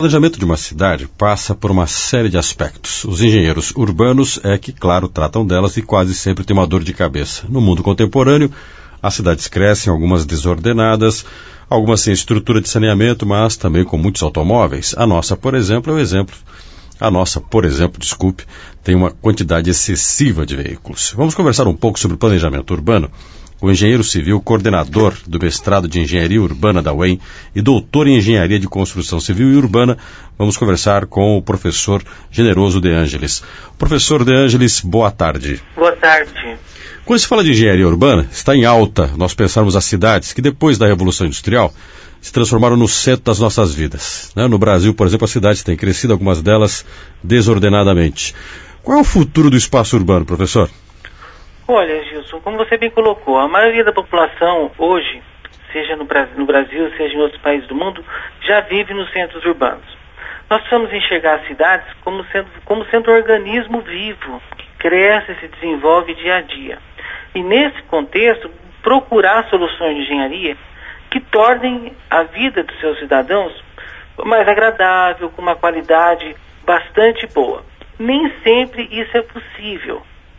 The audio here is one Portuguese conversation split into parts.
O planejamento de uma cidade passa por uma série de aspectos. Os engenheiros urbanos claro, tratam delas e quase sempre têm uma dor de cabeça. No mundo contemporâneo, as cidades crescem, algumas desordenadas, algumas sem estrutura de saneamento, mas também com muitos automóveis. A nossa, por exemplo, tem uma quantidade excessiva de veículos. Vamos conversar um pouco sobre o planejamento urbano. O engenheiro civil, coordenador do mestrado de Engenharia Urbana da UEM e doutor em Engenharia de Construção Civil e Urbana, vamos conversar com o professor Generoso De Angelis. Professor De Angelis, boa tarde. Boa tarde. Quando se fala de engenharia urbana, está em alta nós pensarmos as cidades que depois da Revolução Industrial se transformaram no centro das nossas vidas. No Brasil, por exemplo, as cidades têm crescido, algumas delas desordenadamente. Qual é o futuro do espaço urbano, professor? Olha, Gilson, como você bem colocou, a maioria da população hoje, seja no Brasil, seja em outros países do mundo, já vive nos centros urbanos. Nós precisamos enxergar as cidades como sendo um organismo vivo, que cresce e se desenvolve dia a dia. E nesse contexto, procurar soluções de engenharia que tornem a vida dos seus cidadãos mais agradável, com uma qualidade bastante boa. Nem sempre isso é possível.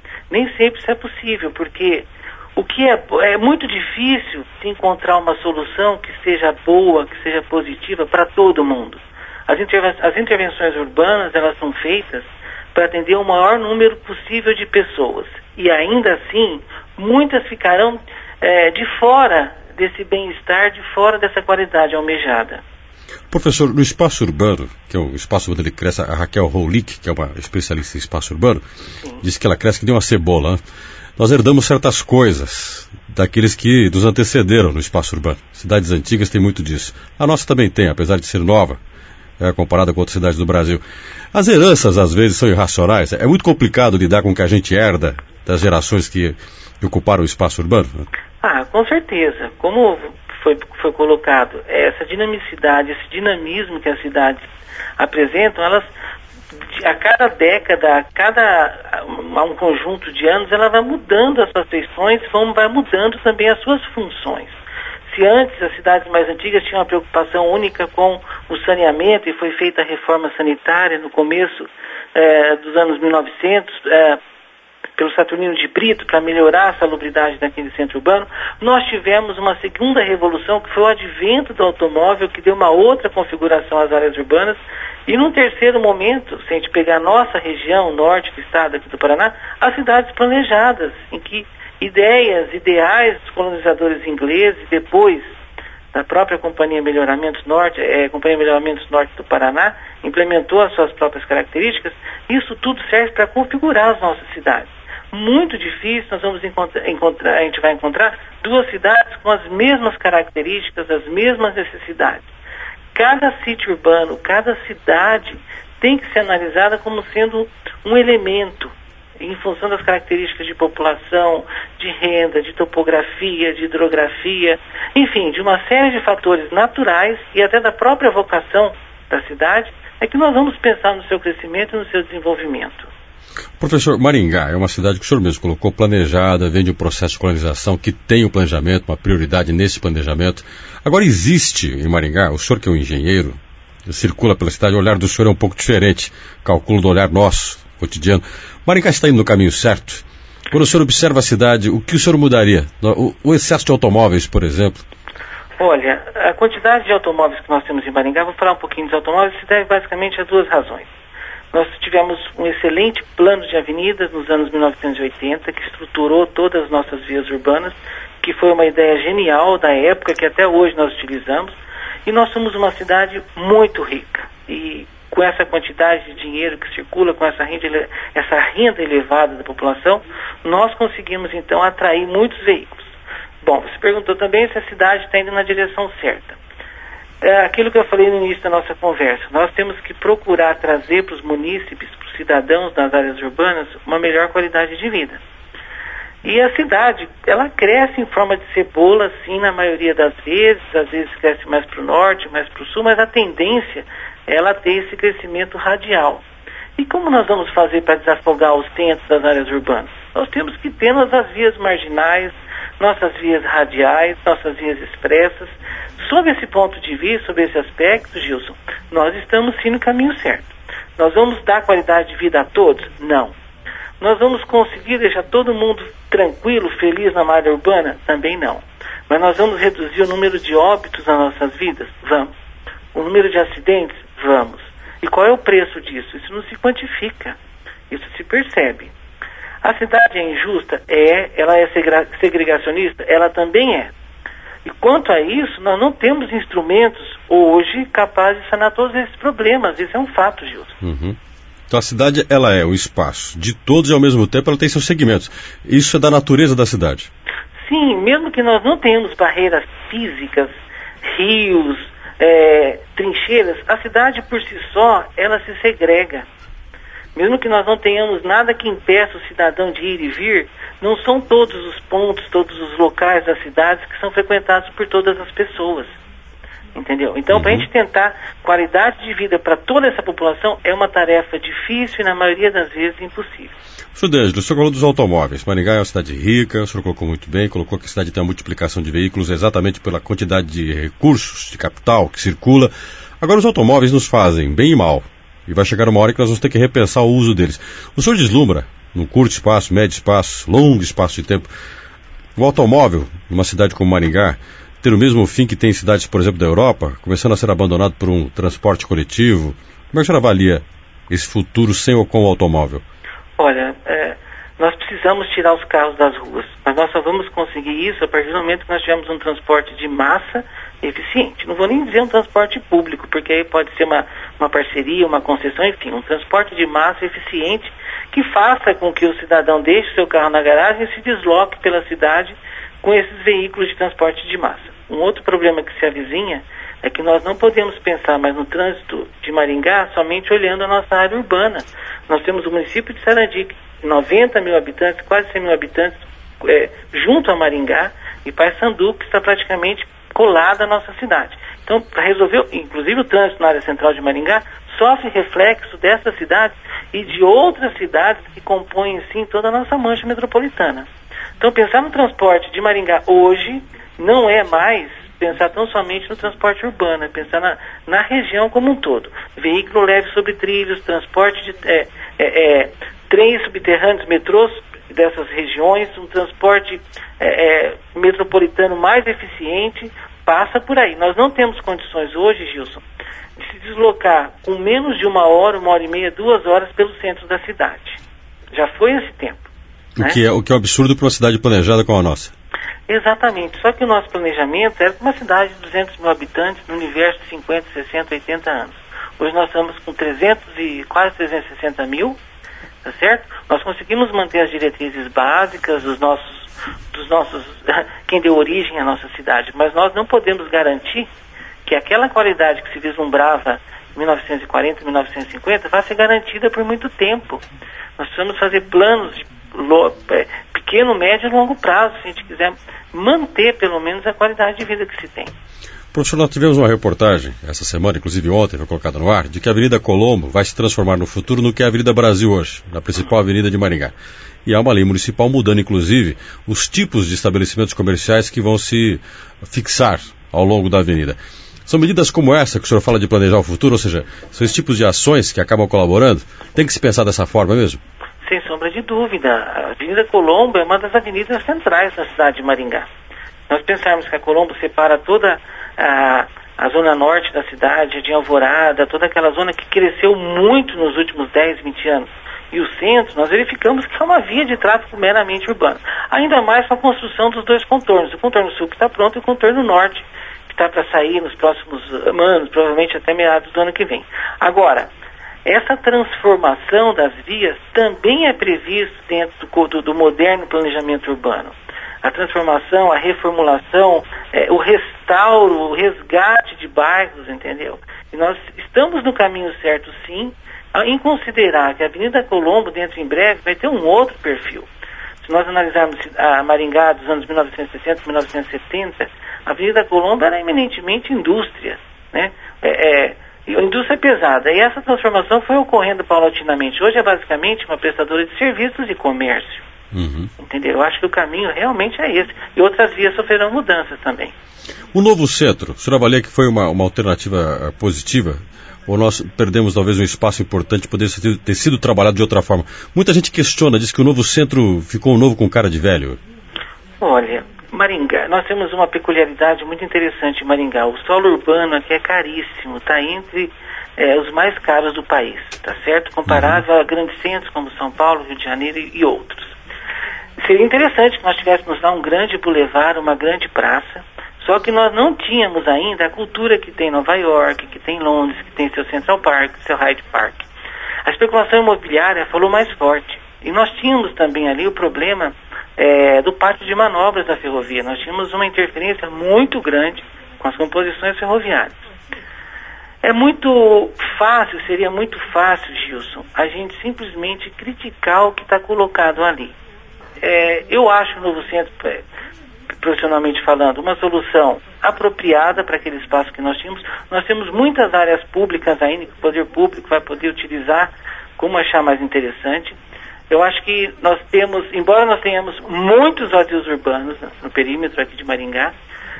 Porque o que é muito difícil de encontrar uma solução que seja boa, que seja positiva para todo mundo. As intervenções urbanas, elas são feitas para atender o maior número possível de pessoas. E ainda assim, muitas ficarão de fora desse bem-estar, de fora dessa qualidade almejada. Professor, no espaço urbano, que é um espaço onde ele cresce, a Raquel Roulic, que é uma especialista em espaço urbano, diz que ela cresce que nem uma cebola. Nós herdamos certas coisas daqueles que nos antecederam no espaço urbano. Cidades antigas têm muito disso. A nossa também tem, apesar de ser nova, comparada com outras cidades do Brasil. As heranças, às vezes, são irracionais. É muito complicado lidar com o que a gente herda das gerações que ocuparam o espaço urbano. Com certeza. Como foi colocado, essa dinamicidade, esse dinamismo que as cidades apresentam, elas, a cada década, a um conjunto de anos, ela vai mudando as suas feições, vai mudando também as suas funções. Se antes as cidades mais antigas tinham uma preocupação única com o saneamento e foi feita a reforma sanitária no começo dos anos 1900, pelo Saturnino de Brito, para melhorar a salubridade daquele centro urbano, nós tivemos uma segunda revolução, que foi o advento do automóvel, que deu uma outra configuração às áreas urbanas, e num terceiro momento, se a gente pegar a nossa região, norte do estado aqui do Paraná, as cidades planejadas, em que ideais dos colonizadores ingleses, depois da própria Companhia Melhoramentos Norte, Companhia Melhoramentos Norte do Paraná, implementou as suas próprias características. Isso tudo serve para configurar as nossas cidades. Muito difícil, nós vamos a gente vai encontrar duas cidades com as mesmas características, as mesmas necessidades. Cada sítio urbano, cada cidade tem que ser analisada como sendo um elemento, em função das características de população, de renda, de topografia, de hidrografia, enfim, de uma série de fatores naturais e até da própria vocação da cidade, é que nós vamos pensar no seu crescimento e no seu desenvolvimento. Professor, Maringá é uma cidade que o senhor mesmo colocou planejada, vem de um processo de colonização que tem um planejamento, uma prioridade nesse planejamento. Agora existe em Maringá, o senhor que é um engenheiro, circula pela cidade, o olhar do senhor é um pouco diferente, calculo do olhar nosso, cotidiano. Maringá está indo no caminho certo? Quando o senhor observa a cidade, o que o senhor mudaria? O excesso de automóveis, por exemplo? Olha, a quantidade de automóveis que nós temos em Maringá, vou falar um pouquinho dos automóveis, se deve basicamente a duas razões. Nós tivemos um excelente plano de avenidas nos anos 1980, que estruturou todas as nossas vias urbanas, que foi uma ideia genial da época, que até hoje nós utilizamos, e nós somos uma cidade muito rica. E com essa quantidade de dinheiro que circula, com essa renda elevada da população, nós conseguimos então atrair muitos veículos. Bom, você perguntou também se a cidade está indo na direção certa. Aquilo que eu falei no início da nossa conversa, nós temos que procurar trazer para os munícipes, para os cidadãos das áreas urbanas, uma melhor qualidade de vida. E a cidade, ela cresce em forma de cebola, sim, na maioria das vezes, às vezes cresce mais para o norte, mais para o sul, mas a tendência é ela ter esse crescimento radial. E como nós vamos fazer para desafogar os centros das áreas urbanas? Nós temos que ter nossas vias marginais, nossas vias radiais, nossas vias expressas. Sob esse ponto de vista, sob esse aspecto, Gilson, nós estamos sim no caminho certo. Nós vamos dar qualidade de vida a todos? Não. Nós vamos conseguir deixar todo mundo tranquilo, feliz na malha urbana? Também não. Mas nós vamos reduzir o número de óbitos nas nossas vidas? Vamos. O número de acidentes? Vamos. E qual é o preço disso? Isso não se quantifica. Isso se percebe. A cidade é injusta? Ela é segregacionista? Ela também é. E quanto a isso, nós não temos instrumentos hoje capazes de sanar todos esses problemas. Isso é um fato, Gilson. Uhum. Então a cidade, ela é o espaço de todos e ao mesmo tempo ela tem seus segmentos. Isso é da natureza da cidade. Sim, mesmo que nós não tenhamos barreiras físicas, rios, trincheiras, a cidade por si só, ela se segrega. Mesmo que nós não tenhamos nada que impeça o cidadão de ir e vir, não são todos os pontos, todos os locais das cidades que são frequentados por todas as pessoas. Entendeu? Então, para a gente tentar qualidade de vida para toda essa população é uma tarefa difícil e, na maioria das vezes, impossível. Senhor D'Angelo, o senhor falou dos automóveis. Maringá é uma cidade rica, o senhor colocou muito bem, colocou que a cidade tem uma multiplicação de veículos exatamente pela quantidade de recursos, de capital que circula. Agora, os automóveis nos fazem bem e mal. E vai chegar uma hora que nós vamos ter que repensar o uso deles. O senhor deslumbra, num curto espaço, médio espaço, longo espaço de tempo, o automóvel, numa cidade como Maringá, ter o mesmo fim que tem em cidades, por exemplo, da Europa, começando a ser abandonado por um transporte coletivo? Como é que a senhora avalia esse futuro sem ou com o automóvel? Olha, nós precisamos tirar os carros das ruas, mas nós só vamos conseguir isso a partir do momento que nós tivermos um transporte de massa eficiente. Não vou nem dizer um transporte público, porque aí pode ser uma parceria, uma concessão, enfim, um transporte de massa eficiente que faça com que o cidadão deixe seu carro na garagem e se desloque pela cidade com esses veículos de transporte de massa. Um outro problema que se avizinha é que nós não podemos pensar mais no trânsito de Maringá somente olhando a nossa área urbana. Nós temos o município de Sarandi, 90 mil habitantes, quase 100 mil habitantes, junto a Maringá, e Paysandu, que está praticamente colada à nossa cidade. Então, para resolver, inclusive o trânsito na área central de Maringá, sofre reflexo dessa cidade e de outras cidades que compõem, sim, toda a nossa mancha metropolitana. Então, pensar no transporte de Maringá hoje não é mais pensar tão somente no transporte urbano, é pensar na região como um todo. Veículo leve sobre trilhos, transporte de trens subterrâneos, metrôs dessas regiões, um transporte metropolitano mais eficiente, passa por aí. Nós não temos condições hoje, Gilson, de se deslocar com menos de 1 hora, 1 hora e meia, 2 horas pelo centro da cidade. Já foi esse tempo. O que é um absurdo para uma cidade planejada como a nossa. Exatamente, só que o nosso planejamento era uma cidade de 200 mil habitantes no universo de 50, 60, 80 anos. Hoje nós estamos com quase 360 mil, tá certo? Nós conseguimos manter as diretrizes básicas dos nossos quem deu origem à nossa cidade, mas nós não podemos garantir que aquela qualidade que se vislumbrava em 1940, 1950 vai ser garantida por muito tempo. Nós precisamos fazer planos de pequeno, médio e longo prazo, se a gente quiser manter pelo menos a qualidade de vida que se tem. Professor, nós tivemos uma reportagem essa semana, inclusive ontem, foi colocada no ar, de que a Avenida Colombo vai se transformar no futuro no que é a Avenida Brasil hoje, na principal avenida de Maringá. E há uma lei municipal mudando, inclusive, os tipos de estabelecimentos comerciais que vão se fixar ao longo da avenida. São medidas como essa que o senhor fala de planejar o futuro, ou seja, são esses tipos de ações que acabam colaborando? Tem que se pensar dessa forma mesmo? Sem sombra de dúvida. A Avenida Colombo é uma das avenidas centrais da cidade de Maringá. Nós pensarmos que a Colombo separa toda a zona norte da cidade, de Alvorada, toda aquela zona que cresceu muito nos últimos 10, 20 anos. E o centro, nós verificamos que é uma via de tráfego meramente urbano. Ainda mais com a construção dos dois contornos. O contorno sul que está pronto e o contorno norte que está para sair nos próximos anos, provavelmente até meados do ano que vem. Agora, essa transformação das vias também é previsto dentro do moderno planejamento urbano. A transformação, a reformulação, o restauro, o resgate de bairros, entendeu? E nós estamos no caminho certo, sim, em considerar que a Avenida Colombo, dentro em breve, vai ter um outro perfil. Se nós analisarmos a Maringá dos anos 1960, 1970, a Avenida Colombo era eminentemente indústria, né? Indústria pesada. E essa transformação foi ocorrendo paulatinamente. Hoje é basicamente uma prestadora de serviços e comércio. Entendeu? Eu acho que o caminho realmente é esse. E outras vias sofrerão mudanças também. O novo centro, o senhor avalia que foi uma alternativa positiva? Ou nós perdemos talvez um espaço importante que poderia ter sido trabalhado de outra forma? Muita gente questiona, diz que o novo centro ficou novo com cara de velho. Olha, Maringá, nós temos uma peculiaridade muito interessante em Maringá. O solo urbano aqui é caríssimo, está entre os mais caros do país, tá certo? Comparável a grandes centros como São Paulo, Rio de Janeiro e outros. Seria interessante que nós tivéssemos lá um grande bulevar, uma grande praça, só que nós não tínhamos ainda a cultura que tem Nova York, que tem Londres, que tem seu Central Park, seu Hyde Park. A especulação imobiliária falou mais forte. E nós tínhamos também ali o problema do pátio de manobras da ferrovia. Nós tínhamos uma interferência muito grande com as composições ferroviárias. É muito fácil, seria muito fácil, Gilson, a gente simplesmente criticar o que está colocado ali. Eu acho o novo centro, profissionalmente falando, uma solução apropriada para aquele espaço que nós tínhamos. Nós temos muitas áreas públicas ainda que o poder público vai poder utilizar como achar mais interessante. Eu acho que nós temos, embora nós tenhamos muitos vazios urbanos no perímetro aqui de Maringá,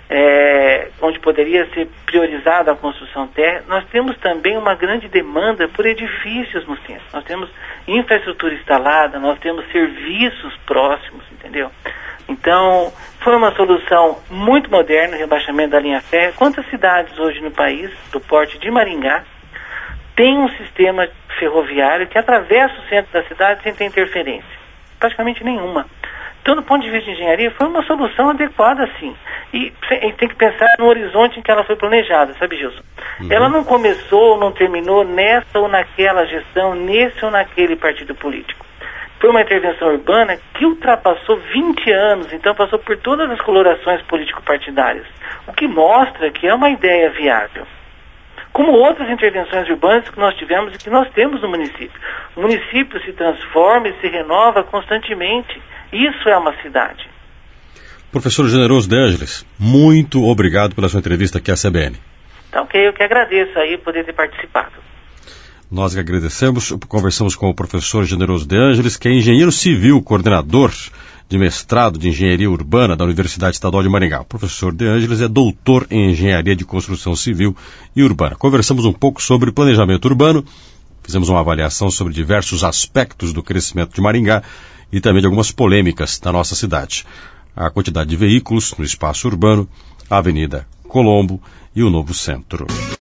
onde poderia ser priorizada a construção terra, nós temos também uma grande demanda por edifícios no centro. Nós temos infraestrutura instalada, nós temos serviços próximos, entendeu? Então, foi uma solução muito moderna, o rebaixamento da linha férrea. Quantas cidades hoje no país, do porte de Maringá, tem um sistema ferroviário que atravessa o centro da cidade sem ter interferência? Praticamente nenhuma. Então, do ponto de vista de engenharia, foi uma solução adequada, sim. E tem que pensar no horizonte em que ela foi planejada, sabe, Gilson? Ela não começou, não terminou nessa ou naquela gestão, nesse ou naquele partido político. Foi uma intervenção urbana que ultrapassou 20 anos, então passou por todas as colorações político-partidárias, o que mostra que é uma ideia viável. Como outras intervenções urbanas que nós tivemos e que nós temos no município. O município se transforma e se renova constantemente. Isso é uma cidade. Professor Generoso de Ângeles, muito obrigado pela sua entrevista aqui à CBN. Então, eu que agradeço aí poder ter participado. Nós que agradecemos, conversamos com o professor Generoso de Ângeles, que é engenheiro civil, coordenador de mestrado de engenharia urbana da Universidade Estadual de Maringá. O professor de Ângeles é doutor em engenharia de construção civil e urbana. Conversamos um pouco sobre planejamento urbano, fizemos uma avaliação sobre diversos aspectos do crescimento de Maringá e também de algumas polêmicas da nossa cidade. A quantidade de veículos no espaço urbano, a Avenida Colombo e o Novo Centro.